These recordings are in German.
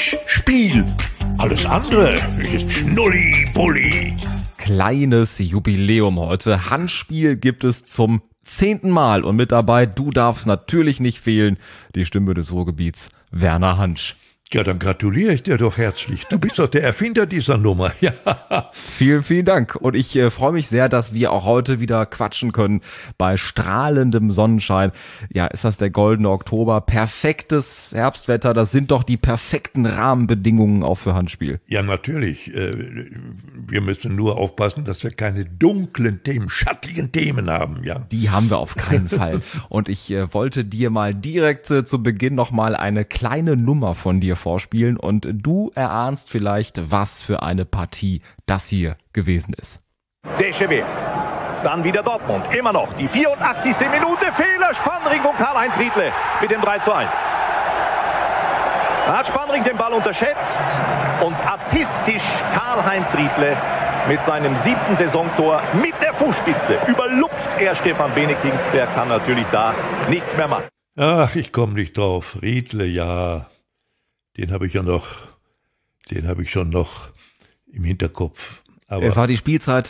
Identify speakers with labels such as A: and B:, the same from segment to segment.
A: Mensch, Spiel. Alles andere ist Schnulli-Bulli.
B: Kleines Jubiläum heute. Handspiel gibt es zum 10. Mal und mit dabei, du darfst natürlich nicht fehlen, die Stimme des Ruhrgebiets, Werner Hansch.
A: Ja, dann gratuliere ich dir doch herzlich. Du bist doch der Erfinder dieser Nummer. Ja.
B: Vielen, vielen Dank. Und ich freue mich sehr, dass wir auch heute wieder quatschen können bei strahlendem Sonnenschein. Ja, ist das der goldene Oktober? Perfektes Herbstwetter. Das sind doch die perfekten Rahmenbedingungen auch für Handspiel.
A: Ja, natürlich. Wir müssen nur aufpassen, dass wir keine dunklen Themen, schattigen Themen haben. Ja.
B: Die haben wir auf keinen Fall. Und ich wollte dir mal direkt zu Beginn nochmal eine kleine Nummer von dir vorspielen und du erahnst vielleicht, was für eine Partie das hier gewesen ist.
C: Deschewel. Dann wieder Dortmund. Immer noch die 84. Minute. Fehler. Spannring und Karl-Heinz Riedle mit dem 3:1. Da hat Spannring den Ball unterschätzt und artistisch Karl-Heinz Riedle mit seinem 7. Saisontor mit der Fußspitze überlupft er Stefan Benedikt. Der kann natürlich da nichts mehr machen.
A: Ach, ich komme nicht drauf. Riedle, ja. Den habe ich schon noch im Hinterkopf. Aber
B: es war die Spielzeit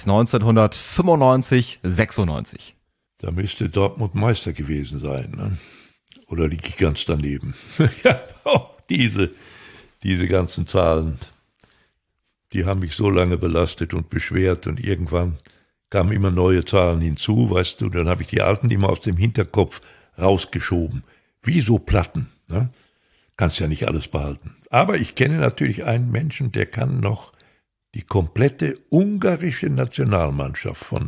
B: 1995/96.
A: Da müsste Dortmund Meister gewesen sein, ne? Oder liege ich ganz daneben? Ja, auch diese ganzen Zahlen, die haben mich so lange belastet und beschwert und irgendwann kamen immer neue Zahlen hinzu, weißt du, dann habe ich die alten immer aus dem Hinterkopf rausgeschoben. Wie so Platten, ne? Kannst ja nicht alles behalten. Aber ich kenne natürlich einen Menschen, der kann noch die komplette ungarische Nationalmannschaft von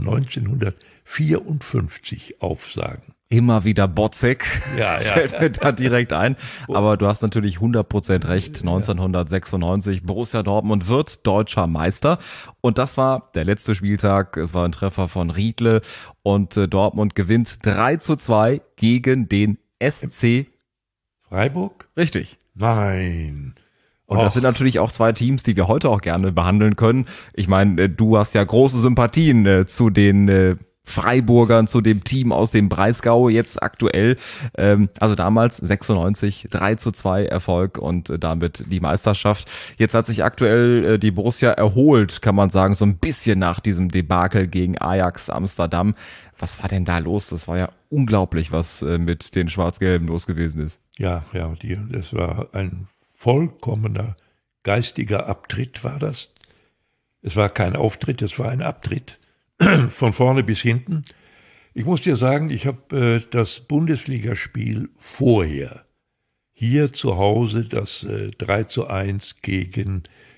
A: 1954 aufsagen.
B: Immer wieder Botzek,
A: ja.
B: Fällt mir da direkt ein. Aber du hast natürlich 100% recht. 1996, Borussia Dortmund wird deutscher Meister. Und das war der letzte Spieltag. Es war ein Treffer von Riedle. Und Dortmund gewinnt 3:2 gegen den SC
A: Freiburg?
B: Richtig.
A: Nein.
B: Und das sind natürlich auch zwei Teams, die wir heute auch gerne behandeln können. Ich meine, du hast ja große Sympathien zu den Freiburgern, zu dem Team aus dem Breisgau jetzt aktuell. Also damals 96, 3:2 Erfolg und damit die Meisterschaft. Jetzt hat sich aktuell die Borussia erholt, kann man sagen, so ein bisschen nach diesem Debakel gegen Ajax Amsterdam. Was war denn da los? Das war ja unglaublich, was mit den Schwarz-Gelben los gewesen ist.
A: Ja, das war ein vollkommener geistiger Abtritt war das. Es war kein Auftritt, es war ein Abtritt. Von vorne bis hinten. Ich muss dir sagen, ich habe das Bundesligaspiel vorher hier zu Hause, das 3:1 gegen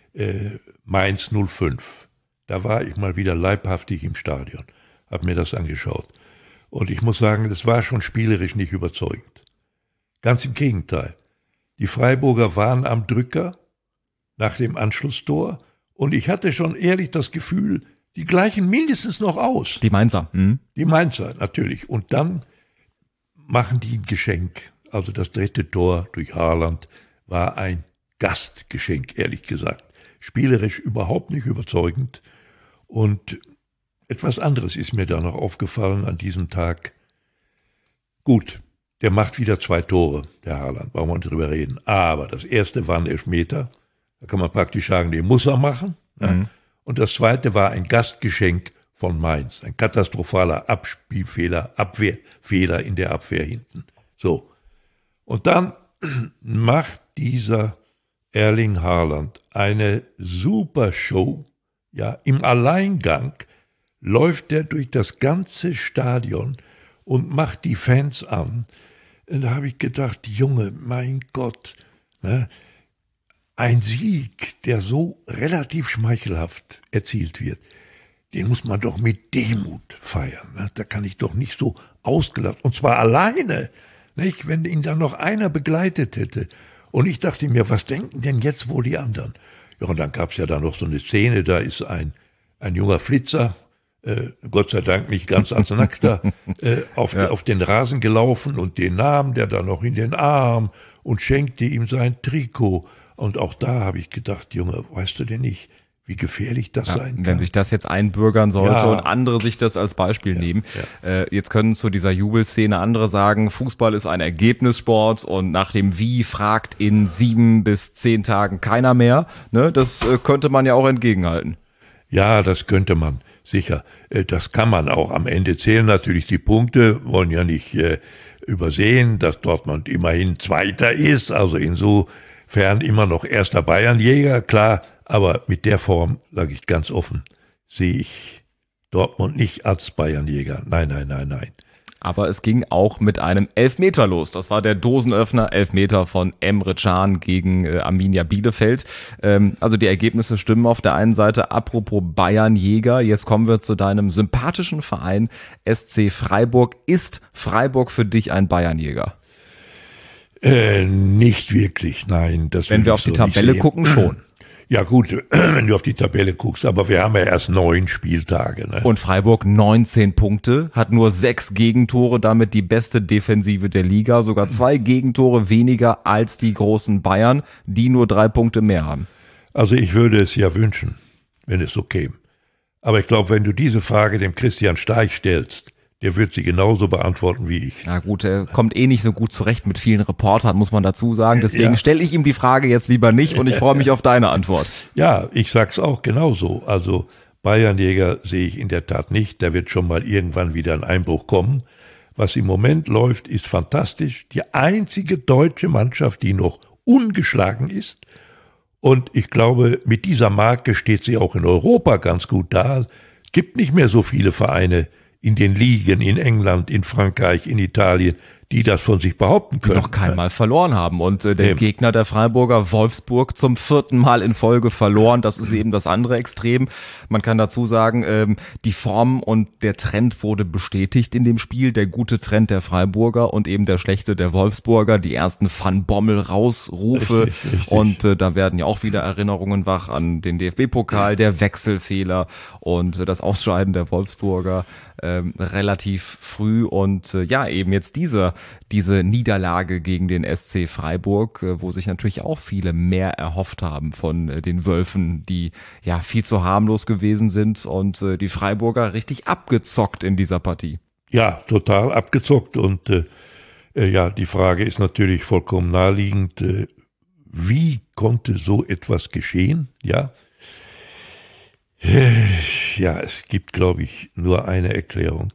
A: Mainz 05. Da war ich mal wieder leibhaftig im Stadion, habe mir das angeschaut. Und ich muss sagen, das war schon spielerisch nicht überzeugend. Ganz im Gegenteil. Die Freiburger waren am Drücker nach dem Anschlusstor und ich hatte schon ehrlich das Gefühl, die gleichen mindestens noch aus.
B: Die Mainzer.
A: Die Mainzer, natürlich. Und dann machen die ein Geschenk. Also das 3. Tor durch Haaland war ein Gastgeschenk, ehrlich gesagt. Spielerisch überhaupt nicht überzeugend. Und etwas anderes ist mir da noch aufgefallen an diesem Tag. Gut, der macht wieder 2 Tore, der Haaland, brauchen wir nicht drüber reden. Aber das erste war ein Elfmeter. Da kann man praktisch sagen, den muss er machen. Ne? Und das zweite war ein Gastgeschenk von Mainz. Ein katastrophaler Abspielfehler, Abwehrfehler in der Abwehr hinten. So. Und dann macht dieser Erling Haaland eine super Show. Ja, im Alleingang läuft er durch das ganze Stadion und macht die Fans an. Und da habe ich gedacht, Junge, mein Gott, ne? Ein Sieg, der so relativ schmeichelhaft erzielt wird, den muss man doch mit Demut feiern. Ne? Da kann ich doch nicht so ausgelassen, und zwar alleine, nicht? Wenn ihn dann noch einer begleitet hätte. Und ich dachte mir, was denken denn jetzt wohl die anderen? Ja, und dann gab es ja da noch so eine Szene, da ist ein junger Flitzer, Gott sei Dank nicht ganz als Nackter, auf den Rasen gelaufen und den nahm der dann noch in den Arm und schenkte ihm sein Trikot. Und auch da habe ich gedacht, Junge, weißt du denn nicht, wie gefährlich das sein kann.
B: Wenn sich das jetzt einbürgern sollte und andere sich das als Beispiel nehmen. Jetzt können zu dieser Jubelszene andere sagen, Fußball ist ein Ergebnissport und nach dem Wie fragt in 7 bis 10 Tagen keiner mehr. Ne? Das könnte man ja auch entgegenhalten.
A: Ja, das könnte man, sicher. Das kann man auch. Am Ende zählen natürlich die Punkte, wollen ja nicht übersehen, dass Dortmund immerhin Zweiter ist, also insofern immer noch erster Bayernjäger, klar. Aber mit der Form, sage ich ganz offen, sehe ich Dortmund nicht als Bayernjäger. Nein.
B: Aber es ging auch mit einem Elfmeter los. Das war der Dosenöffner, Elfmeter von Emre Can gegen Arminia Bielefeld. Also die Ergebnisse stimmen auf der einen Seite. Apropos Bayernjäger, jetzt kommen wir zu deinem sympathischen Verein SC Freiburg. Ist Freiburg für dich ein Bayernjäger?
A: Nicht wirklich, nein. Das
B: Wenn wir auf die Tabelle gucken, schon.
A: Ja gut, wenn du auf die Tabelle guckst, aber wir haben ja erst 9 Spieltage. Ne?
B: Und Freiburg 19 Punkte, hat nur 6 Gegentore, damit die beste Defensive der Liga, sogar 2 Gegentore weniger als die großen Bayern, die nur 3 Punkte mehr haben.
A: Also ich würde es ja wünschen, wenn es so käme. Aber ich glaube, wenn du diese Frage dem Christian Streich stellst, der wird sie genauso beantworten wie ich.
B: Na gut, er kommt nicht so gut zurecht mit vielen Reportern, muss man dazu sagen. Deswegen stelle ich ihm die Frage jetzt lieber nicht und ich freue mich auf deine Antwort.
A: Ja, ich sag's auch genauso. Also Bayernjäger sehe ich in der Tat nicht. Da wird schon mal irgendwann wieder ein Einbruch kommen. Was im Moment läuft, ist fantastisch. Die einzige deutsche Mannschaft, die noch ungeschlagen ist. Und ich glaube, mit dieser Marke steht sie auch in Europa ganz gut da. Es gibt nicht mehr so viele Vereine in den Ligen, in England, in Frankreich, in Italien, die das von sich behaupten können.
B: Die noch kein Mal verloren haben. Und der Gegner der Freiburger, Wolfsburg, zum 4. Mal in Folge verloren. Das ist eben das andere Extrem. Man kann dazu sagen, die Form und der Trend wurde bestätigt in dem Spiel. Der gute Trend der Freiburger und eben der schlechte der Wolfsburger. Die ersten Van Bommel-Rausrufe. Richtig. Und da werden ja auch wieder Erinnerungen wach an den DFB-Pokal, der Wechselfehler und das Ausscheiden der Wolfsburger relativ früh. Und eben jetzt diese Niederlage gegen den SC Freiburg, wo sich natürlich auch viele mehr erhofft haben von den Wölfen, die ja viel zu harmlos gewesen sind und die Freiburger richtig abgezockt in dieser Partie.
A: Ja, total abgezockt und die Frage ist natürlich vollkommen naheliegend, wie konnte so etwas geschehen? Ja, es gibt, glaube ich, nur eine Erklärung.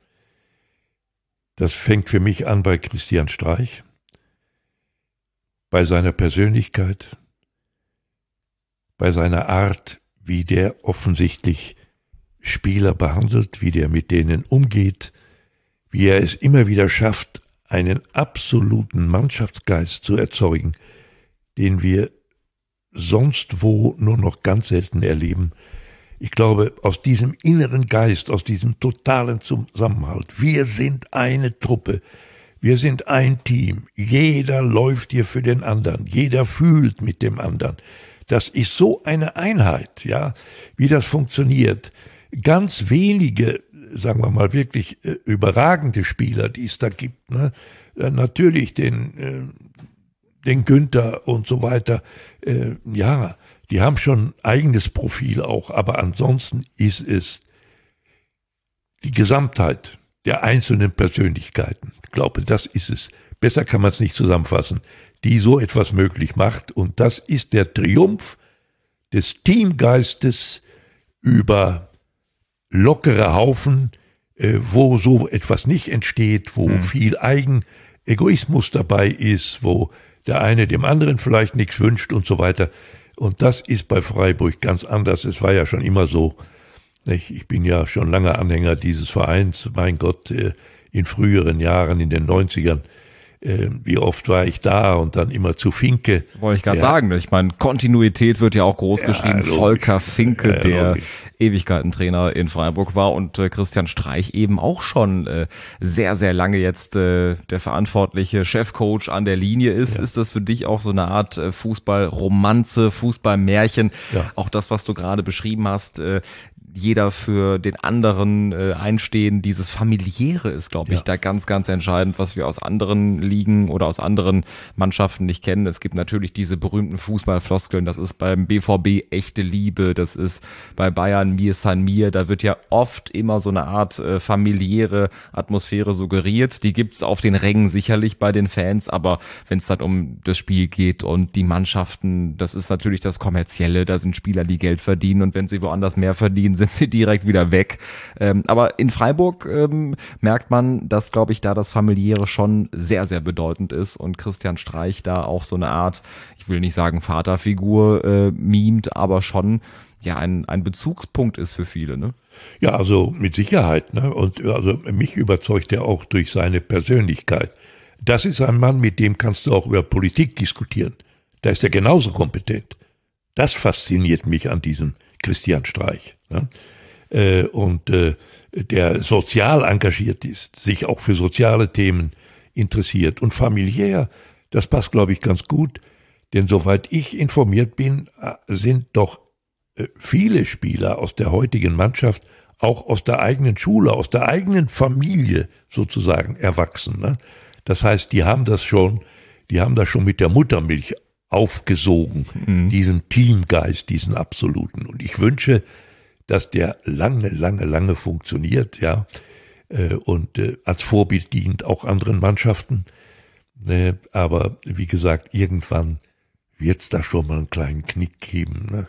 A: Das fängt für mich an bei Christian Streich, bei seiner Persönlichkeit, bei seiner Art, wie der offensichtlich Spieler behandelt, wie der mit denen umgeht, wie er es immer wieder schafft, einen absoluten Mannschaftsgeist zu erzeugen, den wir sonst wo nur noch ganz selten erleben. Ich glaube, aus diesem inneren Geist, aus diesem totalen Zusammenhalt, wir sind eine Truppe, wir sind ein Team, jeder läuft hier für den anderen, jeder fühlt mit dem anderen. Das ist so eine Einheit, ja, wie das funktioniert. Ganz wenige, sagen wir mal, wirklich überragende Spieler, die es da gibt, ne? Natürlich den Günther und so weiter, die haben schon eigenes Profil auch, aber ansonsten ist es die Gesamtheit der einzelnen Persönlichkeiten. Ich glaube, das ist es. Besser kann man es nicht zusammenfassen, die so etwas möglich macht. Und das ist der Triumph des Teamgeistes über lockere Haufen, wo so etwas nicht entsteht, wo viel Eigenegoismus dabei ist, wo der eine dem anderen vielleicht nichts wünscht und so weiter. Und das ist bei Freiburg ganz anders. Es war ja schon immer so. Ich bin ja schon lange Anhänger dieses Vereins. Mein Gott, in früheren Jahren, in den 90ern, wie oft war ich da und dann immer zu Finke.
B: Wollte ich gerade sagen. Ich meine, Kontinuität wird ja auch groß geschrieben. Logisch. Volker Finke, der Ewigkeitentrainer in Freiburg war und Christian Streich eben auch schon sehr, sehr lange jetzt der verantwortliche Chefcoach an der Linie ist. Ja. Ist das für dich auch so eine Art Fußballromanze, Fußballmärchen? Ja. Auch das, was du gerade beschrieben hast, jeder für den anderen einstehen. Dieses Familiäre ist, glaube ich, da ganz, ganz entscheidend, was wir aus anderen Ligen oder aus anderen Mannschaften nicht kennen. Es gibt natürlich diese berühmten Fußballfloskeln. Das ist beim BVB echte Liebe. Das ist bei Bayern Mir San Mir. Da wird ja oft immer so eine Art familiäre Atmosphäre suggeriert. Die gibt's auf den Rängen sicherlich bei den Fans, aber wenn es dann um das Spiel geht und die Mannschaften, das ist natürlich das Kommerzielle. Da sind Spieler, die Geld verdienen, und wenn sie woanders mehr verdienen, sind sie direkt wieder weg. Aber in Freiburg merkt man, dass, glaube ich, da das Familiäre schon sehr, sehr bedeutend ist und Christian Streich da auch so eine Art, ich will nicht sagen Vaterfigur mimt, aber schon ein Bezugspunkt ist für viele, ne?
A: Ja, also mit Sicherheit, ne? Und also mich überzeugt er auch durch seine Persönlichkeit. Das ist ein Mann, mit dem kannst du auch über Politik diskutieren. Da ist er genauso kompetent. Das fasziniert mich an diesem Christian Streich. Ne? Der sozial engagiert ist, sich auch für soziale Themen interessiert und familiär, das passt, glaube ich, ganz gut, denn soweit ich informiert bin, sind doch viele Spieler aus der heutigen Mannschaft auch aus der eigenen Schule, aus der eigenen Familie sozusagen erwachsen. Ne? Das heißt, die haben das schon mit der Muttermilch aufgesogen, diesen Teamgeist, diesen absoluten. Und ich wünsche, dass der lange funktioniert, ja, und als Vorbild dient auch anderen Mannschaften. Aber wie gesagt, irgendwann wird es da schon mal einen kleinen Knick geben. Ne?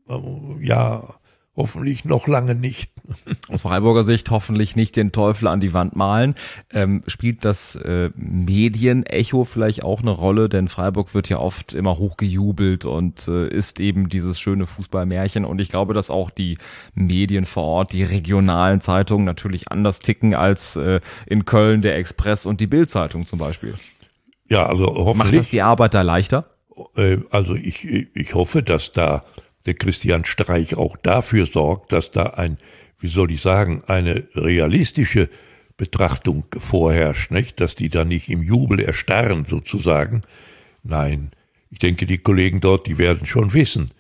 A: Ja, hoffentlich noch lange nicht.
B: Aus Freiburger Sicht hoffentlich nicht den Teufel an die Wand malen. Spielt das Medienecho vielleicht auch eine Rolle? Denn Freiburg wird ja oft immer hochgejubelt und ist eben dieses schöne Fußballmärchen. Und ich glaube, dass auch die Medien vor Ort, die regionalen Zeitungen natürlich anders ticken als in Köln der Express und die Bild-Zeitung zum Beispiel.
A: Ja, also hoffentlich.
B: Macht das die Arbeit da leichter?
A: Also ich hoffe, dass da der Christian Streich auch dafür sorgt, dass da eine realistische Betrachtung vorherrscht, nicht? Dass die da nicht im Jubel erstarren sozusagen. Nein, ich denke, die Kollegen dort, die werden schon wissen,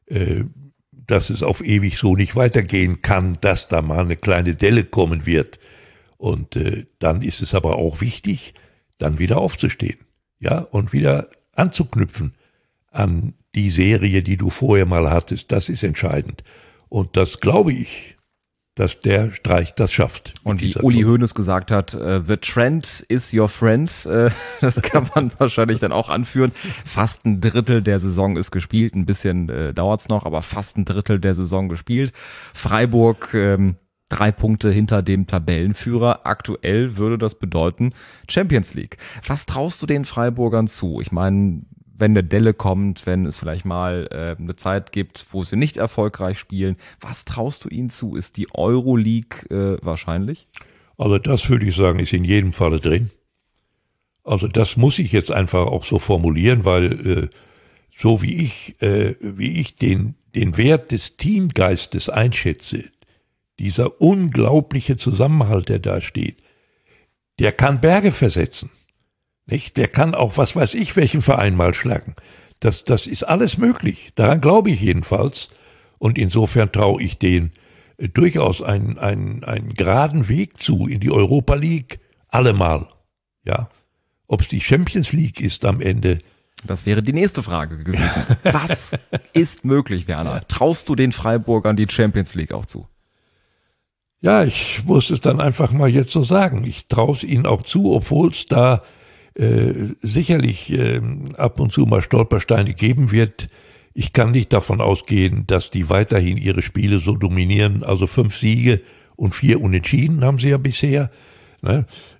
A: dass es auf ewig so nicht weitergehen kann, dass da mal eine kleine Delle kommen wird. Und dann ist es aber auch wichtig, dann wieder aufzustehen, ja, und wieder anzuknüpfen an die Serie, die du vorher mal hattest. Das ist entscheidend. Und das glaube ich, dass der Streich das schafft.
B: Und wie Uli Hoeneß gesagt hat, the trend is your friend. Das kann man wahrscheinlich dann auch anführen. Fast ein Drittel der Saison ist gespielt. Ein bisschen dauert's noch, aber fast ein Drittel der Saison gespielt. Freiburg 3 Punkte hinter dem Tabellenführer. Aktuell würde das bedeuten Champions League. Was traust du den Freiburgern zu? Ich meine, wenn eine Delle kommt, wenn es vielleicht mal eine Zeit gibt, wo sie nicht erfolgreich spielen, was traust du ihnen zu? Ist die Euroleague wahrscheinlich?
A: Also das würde ich sagen, ist in jedem Falle drin. Also das muss ich jetzt einfach auch so formulieren, weil so wie ich den Wert des Teamgeistes einschätze, dieser unglaubliche Zusammenhalt, der da steht, der kann Berge versetzen. Nicht? Der kann auch, was weiß ich, welchen Verein mal schlagen. Das ist alles möglich. Daran glaube ich jedenfalls. Und insofern traue ich denen durchaus einen geraden Weg zu in die Europa League. Allemal. Ja. Ob es die Champions League ist am Ende.
B: Das wäre die nächste Frage gewesen. Was ist möglich, Werner? Traust du den Freiburgern die Champions League auch zu?
A: Ja, ich muss es dann einfach mal jetzt so sagen. Ich traue es ihnen auch zu, obwohl es da sicherlich ab und zu mal Stolpersteine geben wird. Ich kann nicht davon ausgehen, dass die weiterhin ihre Spiele so dominieren. Also 5 Siege und 4 Unentschieden haben sie ja bisher. Ne?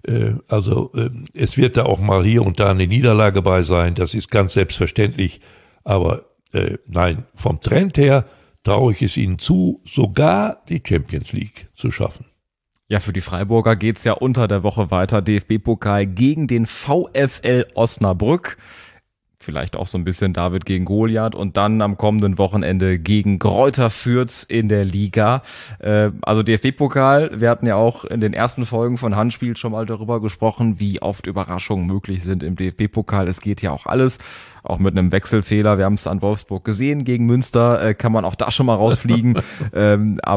A: Es wird da auch mal hier und da eine Niederlage bei sein. Das ist ganz selbstverständlich. Aber nein, vom Trend her traue ich es ihnen zu, sogar die Champions League zu schaffen.
B: Ja, für die Freiburger geht's ja unter der Woche weiter. DFB-Pokal gegen den VfL Osnabrück. Vielleicht auch so ein bisschen David gegen Goliath. Und dann am kommenden Wochenende gegen Greuther Fürth in der Liga. Also DFB-Pokal, wir hatten ja auch in den ersten Folgen von Handspiel schon mal darüber gesprochen, wie oft Überraschungen möglich sind im DFB-Pokal. Es geht ja auch alles, auch mit einem Wechselfehler. Wir haben es an Wolfsburg gesehen. Gegen Münster kann man auch da schon mal rausfliegen. Aber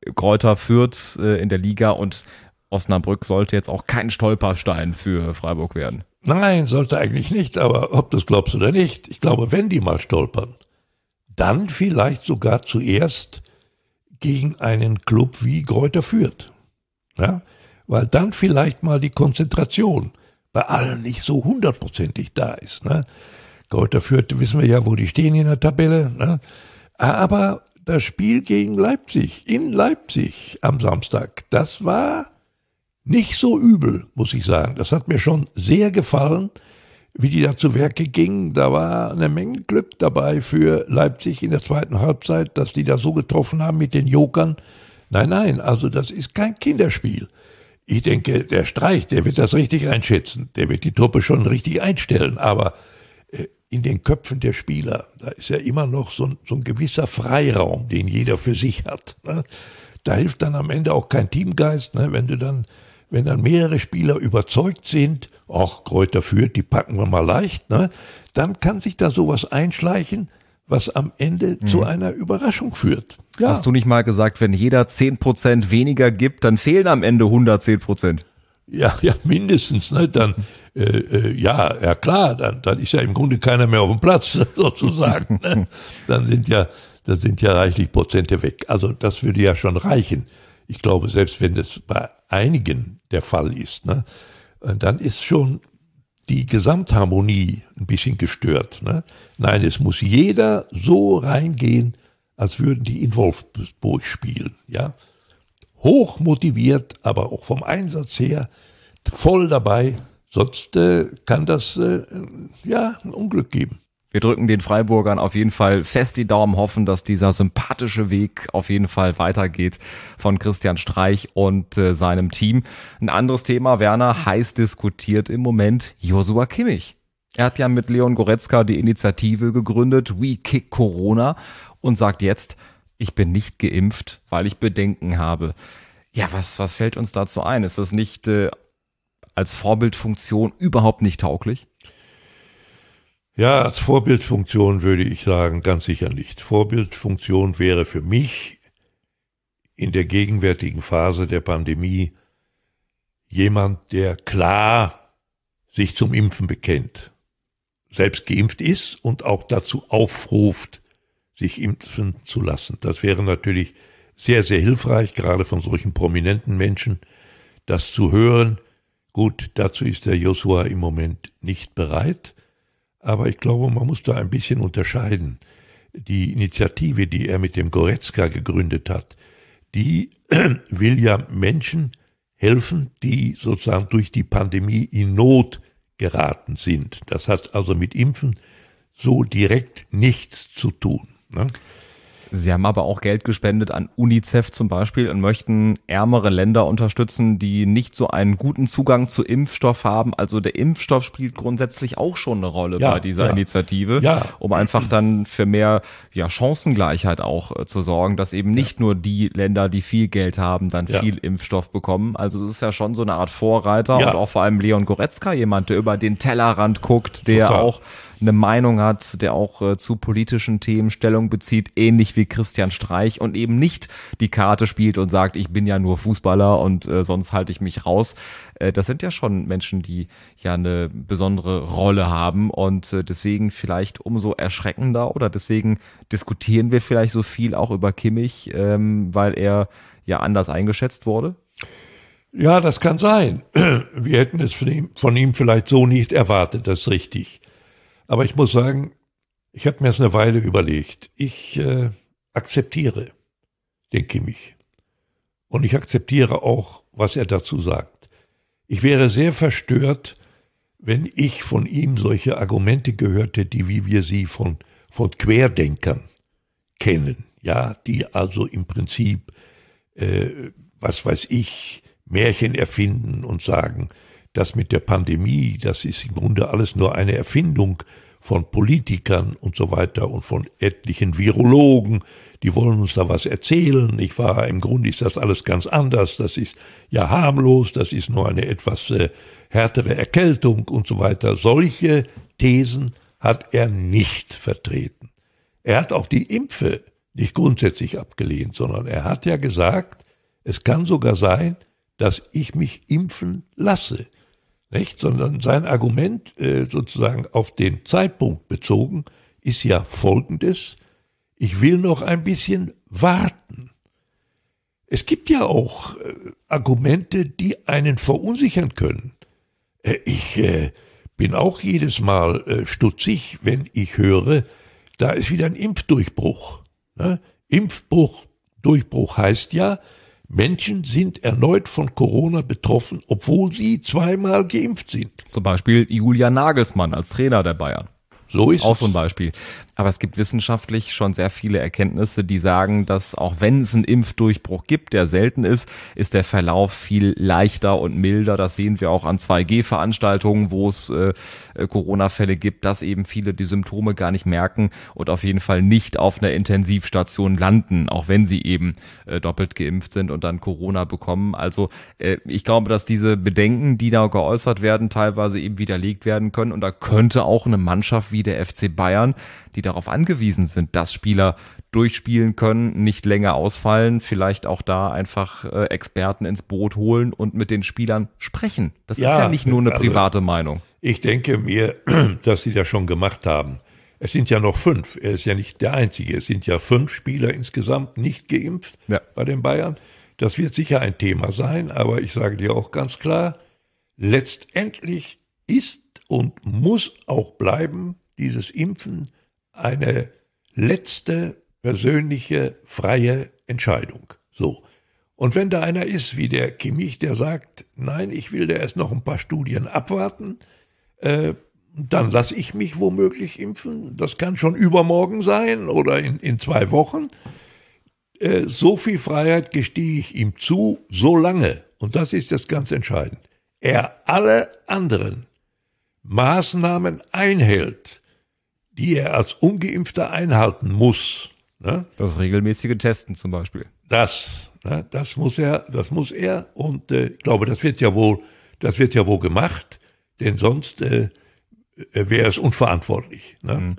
B: Greuther Fürth in der Liga und Osnabrück sollte jetzt auch kein Stolperstein für Freiburg werden.
A: Nein, sollte eigentlich nicht, aber ob du es glaubst oder nicht, ich glaube, wenn die mal stolpern, dann vielleicht sogar zuerst gegen einen Club wie Greuther Fürth. Ja? Weil dann vielleicht mal die Konzentration bei allen nicht so 100%ig da ist. Ne? Greuther Fürth, wissen wir ja, wo die stehen in der Tabelle. Ne? Aber das Spiel gegen Leipzig, in Leipzig am Samstag, das war nicht so übel, muss ich sagen. Das hat mir schon sehr gefallen, wie die da zu Werke gingen. Da war eine Menge Glück dabei für Leipzig in der zweiten Halbzeit, dass die da so getroffen haben mit den Jokern. Nein, also das ist kein Kinderspiel. Ich denke, der Streich, der wird das richtig einschätzen. Der wird die Truppe schon richtig einstellen. Aber in den Köpfen der Spieler, da ist ja immer noch so ein gewisser Freiraum, den jeder für sich hat. Ne? Da hilft dann am Ende auch kein Teamgeist, ne? Wenn dann mehrere Spieler überzeugt sind, ach, Greuther Fürth, die packen wir mal leicht, ne? Dann kann sich da sowas einschleichen, was am Ende zu einer Überraschung führt. Ja.
B: Hast du nicht mal gesagt, wenn jeder 10% weniger gibt, dann fehlen am Ende 110%?
A: Ja, mindestens, ne? Dann, ja klar, dann ist ja im Grunde keiner mehr auf dem Platz, sozusagen. Ne? Dann sind ja reichlich Prozente weg. Also das würde ja schon reichen. Ich glaube, selbst wenn das bei einigen der Fall ist, ne, dann ist schon die Gesamtharmonie ein bisschen gestört. Ne? Nein, es muss jeder so reingehen, als würden die in Wolfsburg spielen. Ja? Hoch motiviert, aber auch vom Einsatz her voll dabei. Sonst kann das ein Unglück geben.
B: Wir drücken den Freiburgern auf jeden Fall fest die Daumen, hoffen, dass dieser sympathische Weg auf jeden Fall weitergeht von Christian Streich und seinem Team. Ein anderes Thema, Werner, heiß diskutiert im Moment Joshua Kimmich. Er hat ja mit Leon Goretzka die Initiative gegründet, We Kick Corona, und sagt jetzt, ich bin nicht geimpft, weil ich Bedenken habe. Ja, was fällt uns dazu ein? Ist das nicht als Vorbildfunktion überhaupt nicht tauglich?
A: Ja, als Vorbildfunktion würde ich sagen, ganz sicher nicht. Vorbildfunktion wäre für mich in der gegenwärtigen Phase der Pandemie jemand, der klar sich zum Impfen bekennt, selbst geimpft ist und auch dazu aufruft, sich impfen zu lassen. Das wäre natürlich sehr, sehr hilfreich, gerade von solchen prominenten Menschen, das zu hören. Gut, dazu ist der Joshua im Moment nicht bereit. Aber ich glaube, man muss da ein bisschen unterscheiden. Die Initiative, die er mit dem Goretzka gegründet hat, die will ja Menschen helfen, die sozusagen durch die Pandemie in Not geraten sind. Das hat also mit Impfen so direkt nichts zu tun. Ne?
B: Sie haben aber auch Geld gespendet an UNICEF zum Beispiel und möchten ärmere Länder unterstützen, die nicht so einen guten Zugang zu Impfstoff haben. Also der Impfstoff spielt grundsätzlich auch schon eine Rolle bei dieser Initiative, um einfach dann für mehr Chancengleichheit auch zu sorgen, dass eben nicht nur die Länder, die viel Geld haben, dann viel Impfstoff bekommen. Also es ist ja schon so eine Art Vorreiter und auch vor allem Leon Goretzka, jemand, der über den Tellerrand guckt, der auch eine Meinung hat, der auch zu politischen Themen Stellung bezieht, ähnlich wie Christian Streich, und eben nicht die Karte spielt und sagt, ich bin ja nur Fußballer und sonst halte ich mich raus. Das sind ja schon Menschen, die ja eine besondere Rolle haben, und deswegen vielleicht umso erschreckender, oder deswegen diskutieren wir vielleicht so viel auch über Kimmich, weil er ja anders eingeschätzt wurde?
A: Ja, das kann sein. Wir hätten es von ihm vielleicht so nicht erwartet, das ist richtig. Aber ich muss sagen, ich habe mir das eine Weile überlegt. Ich akzeptiere den Kimmich. Und ich akzeptiere auch, was er dazu sagt. Ich wäre sehr verstört, wenn ich von ihm solche Argumente gehört hätte, wie wir sie von Querdenkern kennen. Ja, die also im Prinzip, Märchen erfinden und sagen, das mit der Pandemie, das ist im Grunde alles nur eine Erfindung von Politikern und so weiter und von etlichen Virologen, die wollen uns da was erzählen. Im Grunde ist das alles ganz anders, das ist ja harmlos, das ist nur eine etwas härtere Erkältung und so weiter. Solche Thesen hat er nicht vertreten. Er hat auch die Impfe nicht grundsätzlich abgelehnt, sondern er hat ja gesagt, es kann sogar sein, dass ich mich impfen lasse. Nicht? Sondern sein Argument sozusagen auf den Zeitpunkt bezogen ist ja folgendes: Ich will noch ein bisschen warten. Es gibt ja auch Argumente, die einen verunsichern können. Ich bin auch jedes Mal stutzig, wenn ich höre, da ist wieder ein Impfdurchbruch. Ne? Durchbruch heißt ja, Menschen sind erneut von Corona betroffen, obwohl sie 2-mal geimpft sind.
B: Zum Beispiel Julian Nagelsmann als Trainer der Bayern.
A: So ist
B: auch
A: es.
B: so ein Beispiel. Aber es gibt wissenschaftlich schon sehr viele Erkenntnisse, die sagen, dass auch wenn es einen Impfdurchbruch gibt, der selten ist der Verlauf viel leichter und milder. Das sehen wir auch an 2G-Veranstaltungen, wo es Corona-Fälle gibt, dass eben viele die Symptome gar nicht merken und auf jeden Fall nicht auf einer Intensivstation landen, auch wenn sie eben doppelt geimpft sind und dann Corona bekommen. Also ich glaube, dass diese Bedenken, die da geäußert werden, teilweise eben widerlegt werden können. Und da könnte auch eine Mannschaft wie der FC Bayern, die darauf angewiesen sind, dass Spieler durchspielen können, nicht länger ausfallen, vielleicht auch da einfach Experten ins Boot holen und mit den Spielern sprechen. Das ist ja nicht nur eine private Meinung.
A: Ich denke mir, dass sie das schon gemacht haben. Es sind ja noch 5. Er ist ja nicht der Einzige. Es sind ja 5 Spieler insgesamt nicht geimpft bei den Bayern. Das wird sicher ein Thema sein, aber ich sage dir auch ganz klar, letztendlich ist und muss auch bleiben dieses Impfen eine letzte persönliche freie Entscheidung. So. Und wenn da einer ist wie der Kimmich, der sagt, nein, ich will da erst noch ein paar Studien abwarten, dann lasse ich mich womöglich impfen. Das kann schon übermorgen sein oder in 2 Wochen. So viel Freiheit gestehe ich ihm zu, solange, und das ist das ganz entscheidend, er alle anderen Maßnahmen einhält, die er als Ungeimpfter einhalten muss. Ne?
B: Das regelmäßige Testen zum Beispiel.
A: Das muss er und ich glaube, das wird ja wohl gemacht, denn sonst wäre es unverantwortlich. Ne?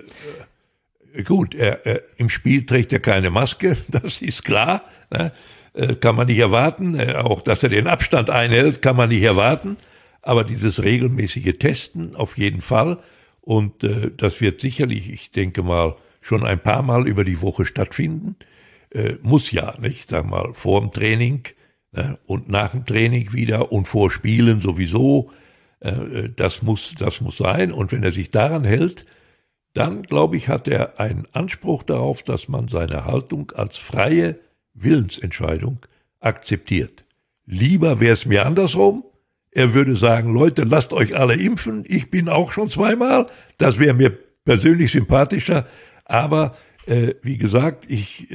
A: Gut, im Spiel trägt er keine Maske, das ist klar, ne? Kann man nicht erwarten, auch dass er den Abstand einhält, kann man nicht erwarten, aber dieses regelmäßige Testen auf jeden Fall. Und das wird sicherlich, ich denke mal, schon ein paar Mal über die Woche stattfinden. Muss ja, nicht? Sag mal, vor dem Training und nach dem Training wieder und vor Spielen sowieso. Das muss sein. Und wenn er sich daran hält, dann, glaube ich, hat er einen Anspruch darauf, dass man seine Haltung als freie Willensentscheidung akzeptiert. Lieber wäre es mir andersrum. Er würde sagen, Leute, lasst euch alle impfen, ich bin auch schon 2-mal, das wäre mir persönlich sympathischer, aber wie gesagt, ich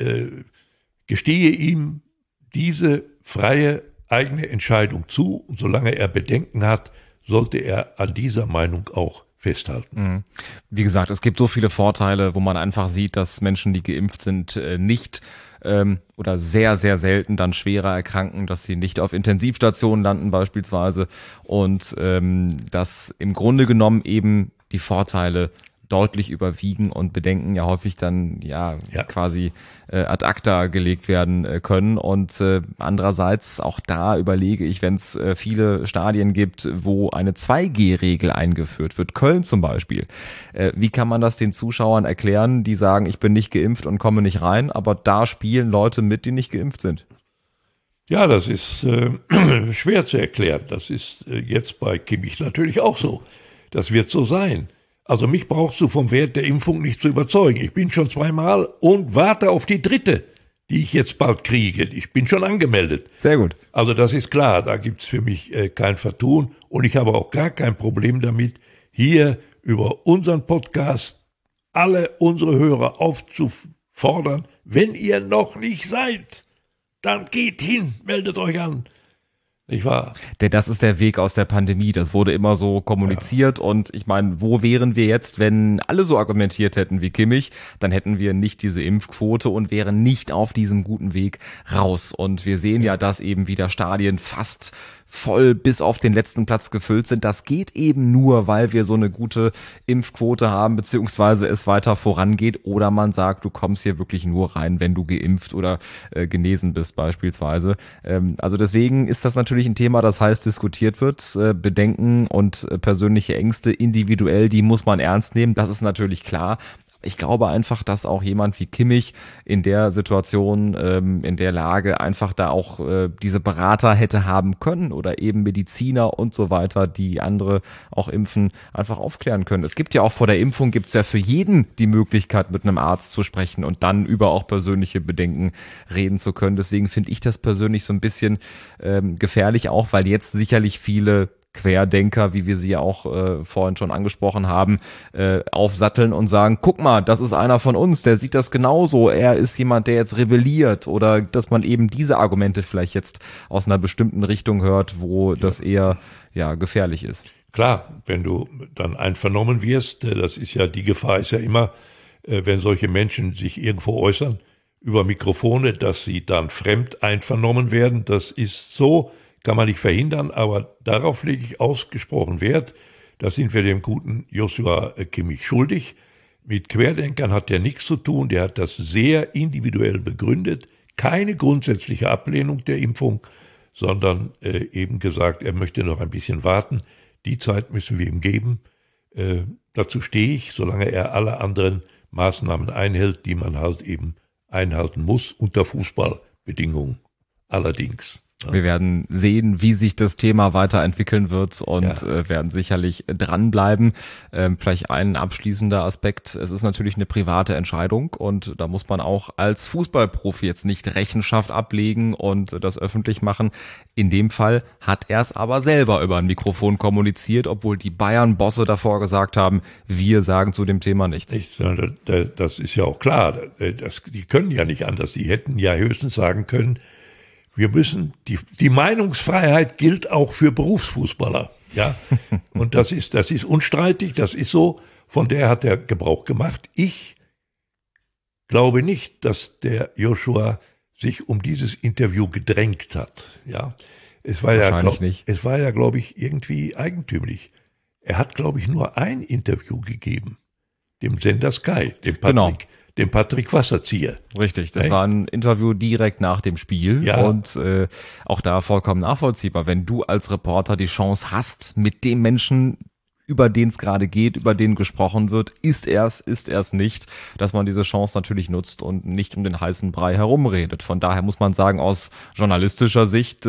A: gestehe ihm diese freie eigene Entscheidung zu und solange er Bedenken hat, sollte er an dieser Meinung auch festhalten.
B: Wie gesagt, es gibt so viele Vorteile, wo man einfach sieht, dass Menschen, die geimpft sind, nicht oder sehr, sehr selten dann schwerer erkranken, dass sie nicht auf Intensivstationen landen beispielsweise und dass im Grunde genommen eben die Vorteile deutlich überwiegen und Bedenken ja häufig dann quasi ad acta gelegt werden können. Und andererseits auch da überlege ich, wenn es viele Stadien gibt, wo eine 2G-Regel eingeführt wird, Köln zum Beispiel, wie kann man das den Zuschauern erklären, die sagen, ich bin nicht geimpft und komme nicht rein, aber da spielen Leute mit, die nicht geimpft sind?
A: Ja, das ist schwer zu erklären. Das ist jetzt bei Kimmich natürlich auch so. Das wird so sein. Also mich brauchst du vom Wert der Impfung nicht zu überzeugen. Ich bin schon 2-mal und warte auf die 3., die ich jetzt bald kriege. Ich bin schon angemeldet.
B: Sehr gut.
A: Also das ist klar, da gibt's für mich kein Vertun. Und ich habe auch gar kein Problem damit, hier über unseren Podcast alle unsere Hörer aufzufordern, wenn ihr noch nicht seid, dann geht hin, meldet euch an. Nicht wahr?
B: Das ist der Weg aus der Pandemie. Das wurde immer so kommuniziert. Ja. Und ich meine, wo wären wir jetzt, wenn alle so argumentiert hätten wie Kimmich? Dann hätten wir nicht diese Impfquote und wären nicht auf diesem guten Weg raus. Und wir sehen ja, dass eben wieder Stadien fast voll bis auf den letzten Platz gefüllt sind. Das geht eben nur, weil wir so eine gute Impfquote haben, beziehungsweise es weiter vorangeht, oder man sagt, du kommst hier wirklich nur rein, wenn du geimpft oder genesen bist beispielsweise. Also deswegen ist das natürlich ein Thema, das heiß diskutiert wird. Bedenken und persönliche Ängste individuell, die muss man ernst nehmen, das ist natürlich klar. Ich glaube einfach, dass auch jemand wie Kimmich in der Situation, in der Lage einfach da auch diese Berater hätte haben können oder eben Mediziner und so weiter, die andere auch impfen, einfach aufklären können. Es gibt ja auch vor der Impfung, gibt's ja für jeden die Möglichkeit, mit einem Arzt zu sprechen und dann über auch persönliche Bedenken reden zu können. Deswegen finde ich das persönlich so ein bisschen gefährlich auch, weil jetzt sicherlich viele Querdenker, wie wir sie ja auch vorhin schon angesprochen haben, aufsatteln und sagen, guck mal, das ist einer von uns, der sieht das genauso, er ist jemand, der jetzt rebelliert, oder dass man eben diese Argumente vielleicht jetzt aus einer bestimmten Richtung hört, wo das eher gefährlich ist.
A: Klar, wenn du dann einvernommen wirst, das ist ja, die Gefahr ist ja immer, wenn solche Menschen sich irgendwo äußern über Mikrofone, dass sie dann fremd einvernommen werden, das ist so, kann man nicht verhindern, aber darauf lege ich ausgesprochen Wert. Da sind wir dem guten Joshua Kimmich schuldig. Mit Querdenkern hat er nichts zu tun. Der hat das sehr individuell begründet. Keine grundsätzliche Ablehnung der Impfung, sondern eben gesagt, er möchte noch ein bisschen warten. Die Zeit müssen wir ihm geben. Dazu stehe ich, solange er alle anderen Maßnahmen einhält, die man halt eben einhalten muss, unter Fußballbedingungen allerdings.
B: Wir werden sehen, wie sich das Thema weiterentwickeln wird und werden sicherlich dranbleiben. Vielleicht ein abschließender Aspekt. Es ist natürlich eine private Entscheidung und da muss man auch als Fußballprofi jetzt nicht Rechenschaft ablegen und das öffentlich machen. In dem Fall hat er es aber selber über ein Mikrofon kommuniziert, obwohl die Bayern-Bosse davor gesagt haben, wir sagen zu dem Thema nichts.
A: Das ist ja auch klar. Die können ja nicht anders. Die hätten ja höchstens sagen können, wir müssen, die Meinungsfreiheit gilt auch für Berufsfußballer, ja. Und das ist unstreitig, das ist so, von der hat er Gebrauch gemacht. Ich glaube nicht, dass der Joshua sich um dieses Interview gedrängt hat, ja. Es war ja, glaube ich, irgendwie eigentümlich. Er hat, glaube ich, nur ein Interview gegeben, dem Sender Sky, dem Patrick Wasserzieher.
B: Richtig, das war ein Interview direkt nach dem Spiel und auch da vollkommen nachvollziehbar. Wenn du als Reporter die Chance hast, mit dem Menschen, über den es gerade geht, über den gesprochen wird, ist er's nicht, dass man diese Chance natürlich nutzt und nicht um den heißen Brei herumredet. Von daher muss man sagen, aus journalistischer Sicht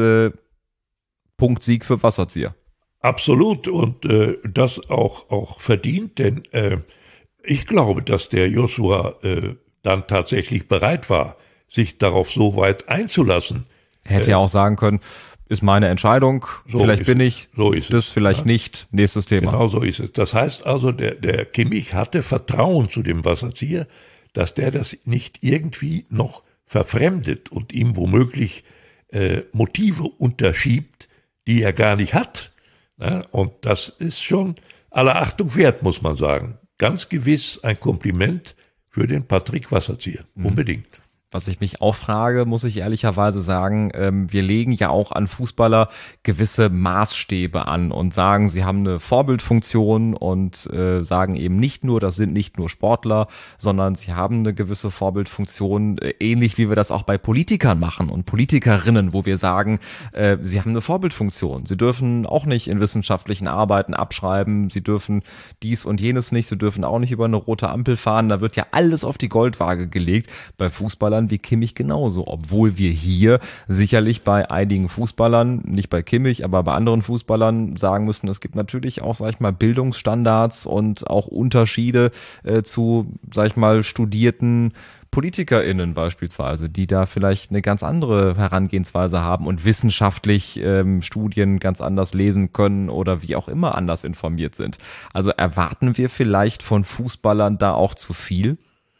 B: Punktsieg für Wasserzieher.
A: Absolut und das auch verdient, denn ich glaube, dass der Joshua dann tatsächlich bereit war, sich darauf so weit einzulassen.
B: Er hätte ja auch sagen können, ist meine Entscheidung, vielleicht bin ich, das vielleicht nicht, nächstes Thema.
A: Genau so ist es. Das heißt also, der Kimmich hatte Vertrauen zu dem Wasserzieher, dass der das nicht irgendwie noch verfremdet und ihm womöglich Motive unterschiebt, die er gar nicht hat. Ja, und das ist schon aller Achtung wert, muss man sagen. Ganz gewiss ein Kompliment für den Patrick Wasserzieher. Unbedingt.
B: Was ich mich auch frage, muss ich ehrlicherweise sagen, wir legen ja auch an Fußballer gewisse Maßstäbe an und sagen, sie haben eine Vorbildfunktion und sagen eben nicht nur, das sind nicht nur Sportler, sondern sie haben eine gewisse Vorbildfunktion, ähnlich wie wir das auch bei Politikern machen und Politikerinnen, wo wir sagen, sie haben eine Vorbildfunktion. Sie dürfen auch nicht in wissenschaftlichen Arbeiten abschreiben, sie dürfen dies und jenes nicht, sie dürfen auch nicht über eine rote Ampel fahren, da wird ja alles auf die Goldwaage gelegt. Bei Fußballern wie Kimmich genauso, obwohl wir hier sicherlich bei einigen Fußballern, nicht bei Kimmich, aber bei anderen Fußballern sagen müssen, es gibt natürlich auch, sag ich mal, Bildungsstandards und auch Unterschiede zu, sag ich mal, studierten PolitikerInnen beispielsweise, die da vielleicht eine ganz andere Herangehensweise haben und wissenschaftlich Studien ganz anders lesen können oder wie auch immer anders informiert sind. Also erwarten wir vielleicht von Fußballern da auch zu viel?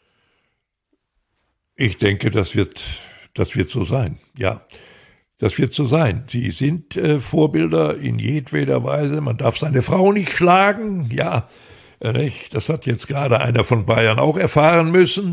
A: Ich denke, das wird so sein, ja. Das wird so sein. Sie sind Vorbilder in jedweder Weise. Man darf seine Frau nicht schlagen, ja. Nicht? Das hat jetzt gerade einer von Bayern auch erfahren müssen.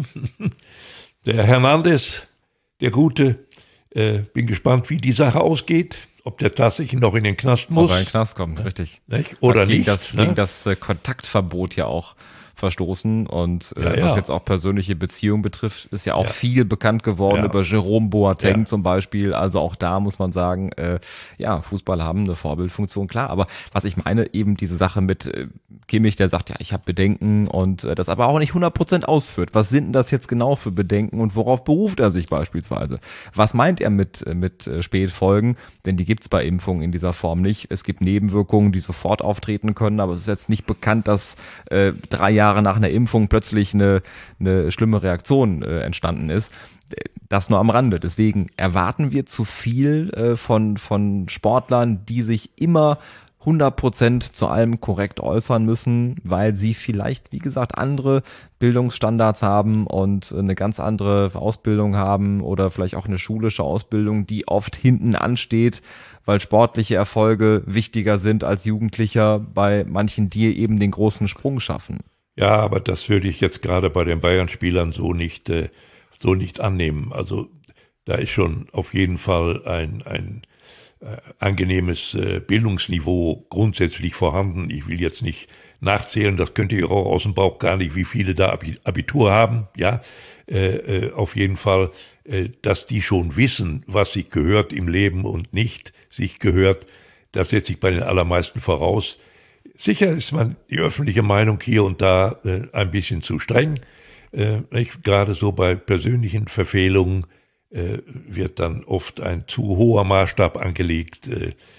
A: Der Hernandez, der Gute. Bin gespannt, wie die Sache ausgeht. ob der tatsächlich noch in den Knast muss.
B: Ob er in den Knast kommt, richtig.
A: Nicht? Oder
B: hat
A: nicht.
B: Gegen das Kontaktverbot ja auch verstoßen und was jetzt auch persönliche Beziehungen betrifft, ist ja auch viel bekannt geworden über Jerome Boateng zum Beispiel. Also auch da muss man sagen, Fußballer haben eine Vorbildfunktion, klar. Aber was ich meine, eben diese Sache mit Kimmich, der sagt, ja, ich habe Bedenken und das aber auch nicht 100% ausführt. Was sind denn das jetzt genau für Bedenken und worauf beruft er sich beispielsweise? Was meint er mit Spätfolgen? Denn die gibt's bei Impfungen in dieser Form nicht. Es gibt Nebenwirkungen, die sofort auftreten können, aber es ist jetzt nicht bekannt, dass 3 Jahre nach einer Impfung plötzlich eine schlimme Reaktion entstanden ist. Das nur am Rande. Deswegen erwarten wir zu viel von Sportlern, die sich immer 100% zu allem korrekt äußern müssen, weil sie vielleicht, wie gesagt, andere Bildungsstandards haben und eine ganz andere Ausbildung haben oder vielleicht auch eine schulische Ausbildung, die oft hinten ansteht, weil sportliche Erfolge wichtiger sind als Jugendlicher bei manchen, die eben den großen Sprung schaffen.
A: Ja, aber das würde ich jetzt gerade bei den Bayern-Spielern so nicht annehmen. Also da ist schon auf jeden Fall ein angenehmes Bildungsniveau grundsätzlich vorhanden. Ich will jetzt nicht nachzählen, das könnt ihr auch aus dem Bauch gar nicht, wie viele da Abitur haben. Ja, auf jeden Fall, dass die schon wissen, was sich gehört im Leben und nicht sich gehört, das setze ich bei den allermeisten voraus. Sicher ist die öffentliche Meinung hier und da ein bisschen zu streng. Gerade so bei persönlichen Verfehlungen wird dann oft ein zu hoher Maßstab angelegt.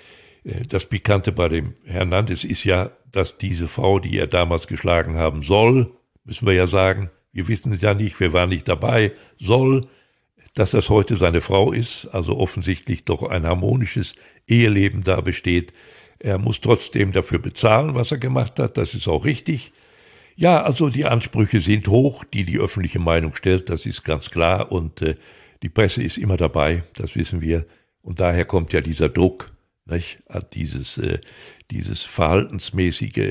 A: Das Pikante bei dem Hernandez ist ja, dass diese Frau, die er damals geschlagen haben soll, müssen wir ja sagen, wir wissen es ja nicht, wir waren nicht dabei, dass das heute seine Frau ist, also offensichtlich doch ein harmonisches Eheleben da besteht. Er muss trotzdem dafür bezahlen, was er gemacht hat, das ist auch richtig. Ja, also die Ansprüche sind hoch, die öffentliche Meinung stellt, das ist ganz klar und die Presse ist immer dabei, das wissen wir und daher kommt ja dieser Druck, nicht? Dieses verhaltensmäßige,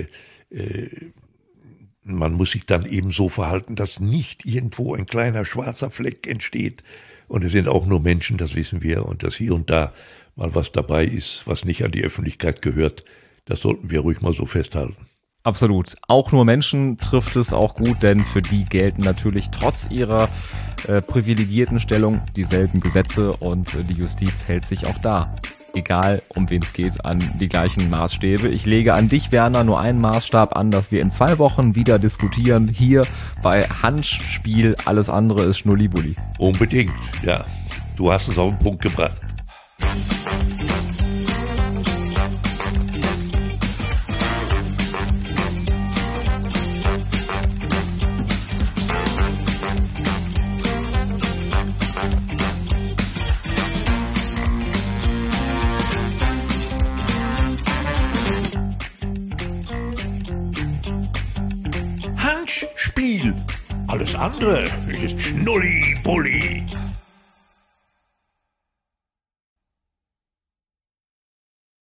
A: man muss sich dann eben so verhalten, dass nicht irgendwo ein kleiner schwarzer Fleck entsteht und es sind auch nur Menschen, das wissen wir und dass hier und da mal was dabei ist, was nicht an die Öffentlichkeit gehört, das sollten wir ruhig mal so festhalten.
B: Absolut. Auch nur Menschen trifft es auch gut, denn für die gelten natürlich trotz ihrer privilegierten Stellung dieselben Gesetze und die Justiz hält sich auch da, egal um wen es geht, an die gleichen Maßstäbe. Ich lege an dich, Werner, nur einen Maßstab an, dass wir in 2 Wochen wieder diskutieren, hier bei Handspiel, alles andere ist Schnullibulli.
A: Unbedingt, ja. Du hast es auf den Punkt gebracht. Handspiel. Alles andere ist Schnulli-Bulli.